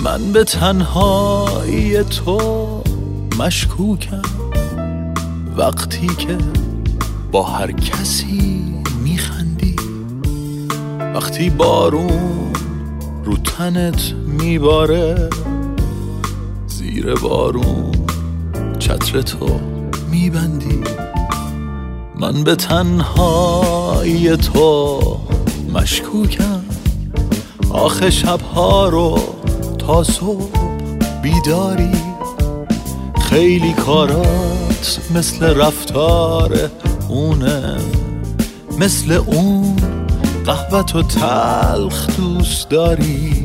من به تنهایی تو مشکوکم، وقتی که با هر کسی میخندی، وقتی بارون رو تنت میباره، زیر بارون چتر تو میبندی. من به تنهایی تو مشکوکم، آخه شبها رو تا صبح بیداری، خیلی کارات مثل رفتار اونه، مثل اون قهوه تو تلخ دوست داری.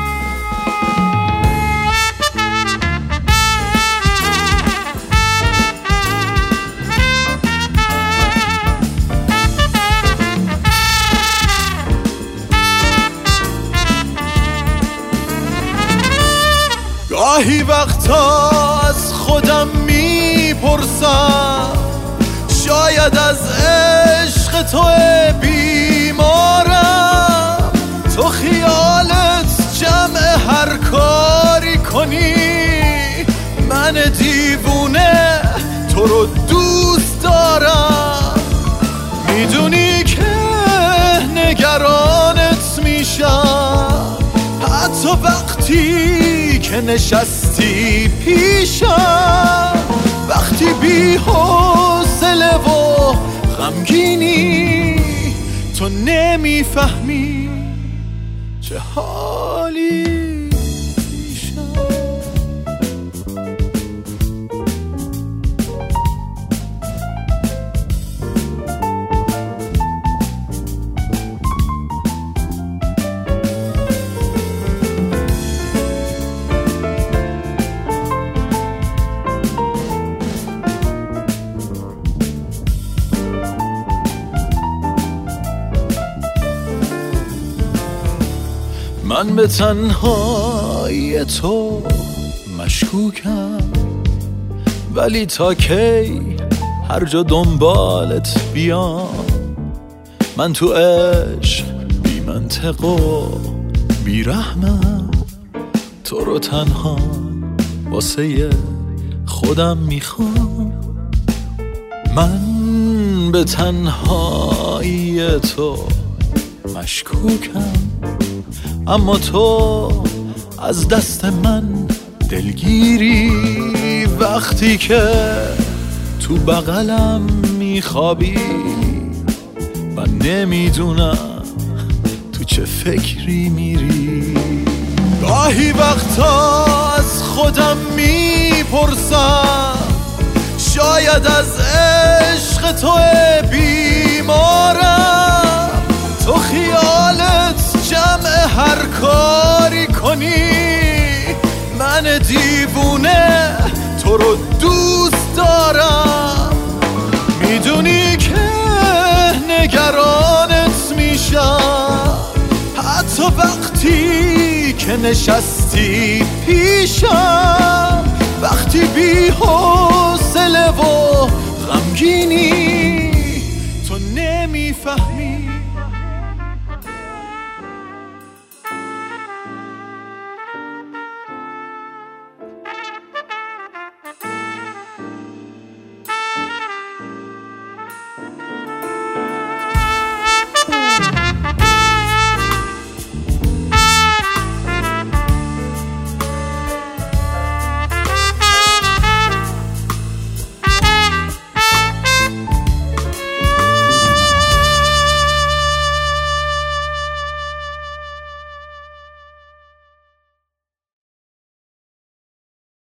گاهی وقتا از خودم میپرسم، شاید از عشق تو بیمارم، تو خیالت جمع هر کاری کنی، من دیوونه تو رو دوست دارم. میدونی که نگرانت میشم، حتی وقتی که نشستی پیشم، وقتی بی حوصله و غمگینی، تو نمیفهمی چه حالی میشم. من به تنهایی تو مشکوکم، ولی تا کی هر جا دنبالت بیام؟ من تو عشق بی منطق و بی رحمم، تو رو تنها واسه خودم میخوام. من به تنهایی تو مشکوکم، اما تو از دست من دلگیری، وقتی که تو بغلم میخوابی، من نمیدونم تو چه فکری میری. گاهی وقتا از خودم میپرسم، شاید از عشق تو بیمارم، تو خیالت جمع هر کاری کنی، من دیوونه تو رو دوست دارم. میدونی که نگرانت میشم، حتی وقتی که نشستی پیشم، وقتی بی حوصله و غمگینی، تو نمیفهمی